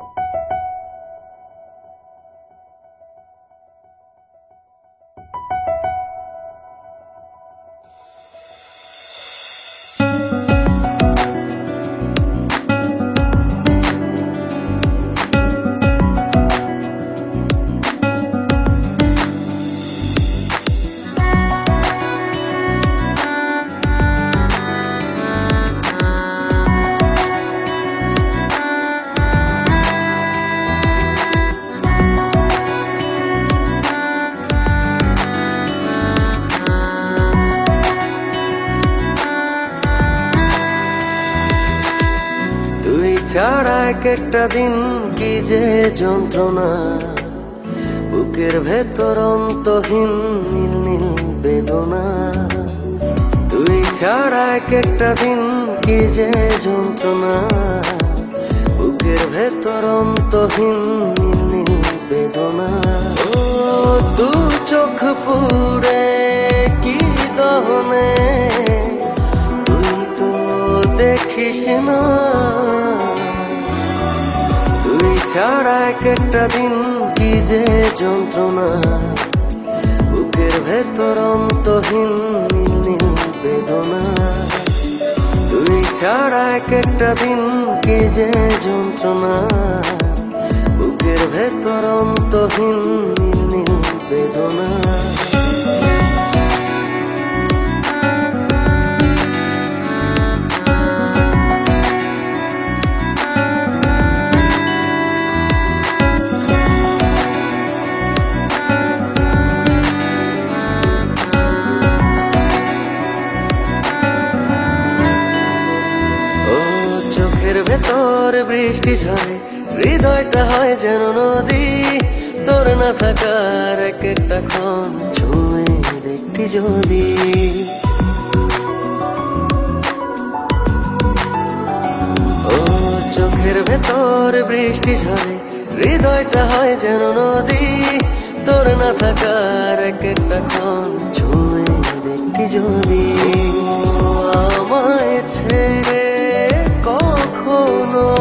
ছাড়া এক একটা দিন কি যে যন্ত্রণা, বুকের ভেতর অন্তহীন নীল নীল বেদনা। তুই ছাড়া এক একটা দিন কি যে যন্ত্রণা, বুকের ভেতর অন্তহীন নীল নীল বেদনা। ও দু চোখ পুরে কি দহনে, তুই তো দেখিস না। তুই ছাড়া এক একটা দিন কি যে যন্ত্রণা, বুকের ভেতর অন্তহীন নীল নীল বেদনা। তুই ছাড়া এক একটা দিন কি যে যন্ত্রণা, বুকের ভেতর অন্তহীন নীল নীল বেদনা। চোখের ভেতর বৃষ্টি ঝরে, হৃদয়টা হয় যেন নদী। তোর না থাকার এক একটা ক্ষণ ছুঁয়ে দেখতি যদি। ও চোখের ভেতর বৃষ্টি ঝরে, হৃদয়টা হয় যেন নদী। তোর না থাকার এক একটা ক্ষণ ছুঁয়ে দেখতি যদি। আমায় ছেড়ে কখনো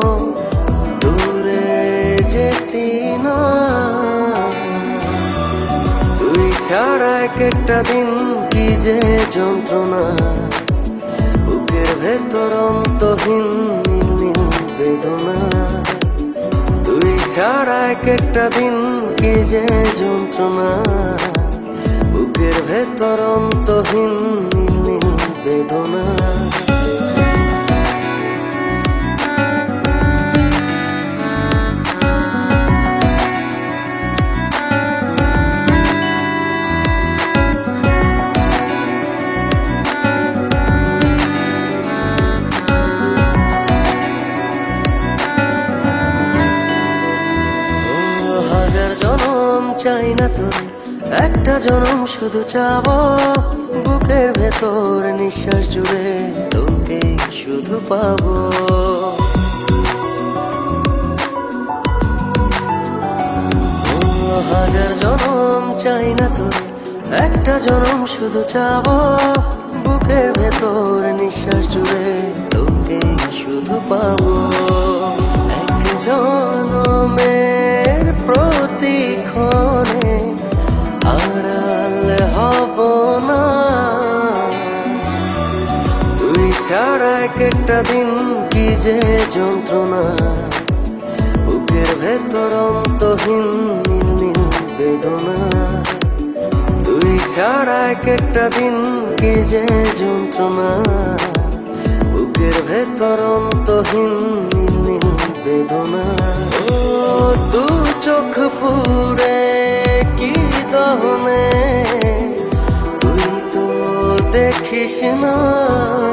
দূরে যেতি না। তুই ছাড়া এক একটা দিন কি যে যন্ত্রণা, বুকের ভেতর অন্তহীন নীল নীল বেদনা। তুই ছাড়া এক একটা দিন কি যে যন্ত্রণা, বুকের ভেতর অন্তহীন নীল নীল বেদনা। হাজার জনম চাই না তোরে, একটা জনম শুধু চাবো। বুকের ভেতর নিঃশ্বাস জুড়ে তোকে শুধু পাবো। হাজার জনম চাই না তোরে, একটা জনম শুধু চাবো। বুকের ভেতর নিঃশ্বাস জুড়ে তোকে শুধু পাবো। এক জনমের প্রতিক্ষণে আড়াল হব না। তুই ছাড়া এক একটা দিন কি যে যন্ত্রণা, বুকের ভেতর অন্তহীন নীল নীল বেদনা। তুই ছাড়া এক একটা দিন কি যে যন্ত্রণা, বুকের ভেতর অন্তহীন নীল নীল বেদনা। ও দু চোখ পুরে কি দহনে, তুই তো দেখিস না।